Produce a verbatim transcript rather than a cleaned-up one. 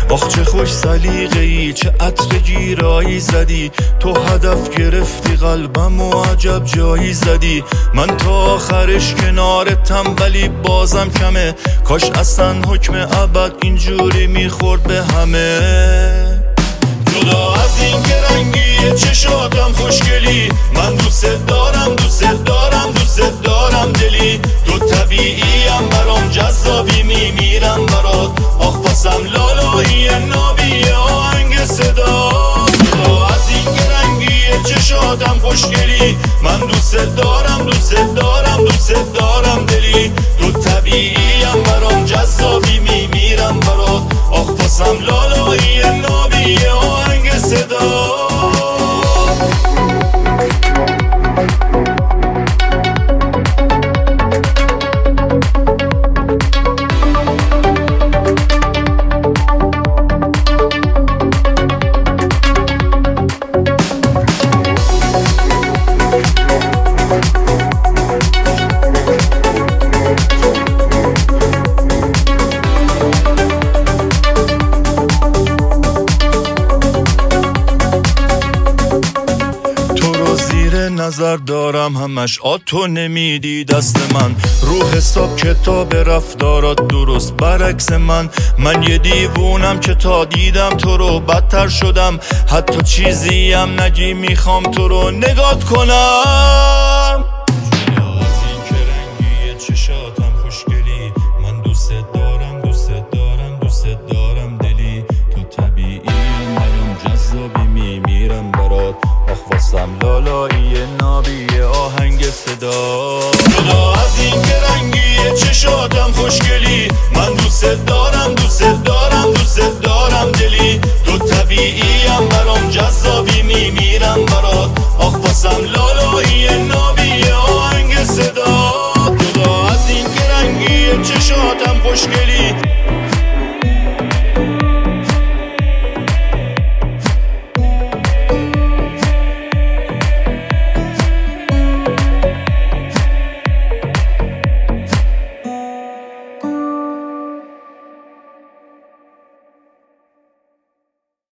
آخ چه خوش سلیقه ای، چه عطر گیرایی زدی، تو هدف گرفتی قلبم و عجب جایی زدی. من تا آخرش کنارتم ولی بازم کمه، کاش اصلا حکم ابد اینجوری میخورد به همه. جدا از این که رنگی چشاتم خوشگلی، من دوست دارم دوست دارم دوست دارم دلی. تو طبیعیم برام جذابی میمیرم برات، آخ باسم لالایی نابی آهنگ صدا. جدا از این که رنگی چشاتم خوشگلی، من دوست دارم دوست دارم دوست دارم دلی. تو طبیعیم برام جذابی میمیرم برات، آخ باسم لالایی نابی آهنگ صدا. نظر دارم همش آتو نمیدی دست من، رو حساب کتاب رفتارات درست برعکس من. من یه دیوونم که تا دیدم تو رو بدتر شدم، حتی چیزی هم نگی میخوام تو رو نگات کنم.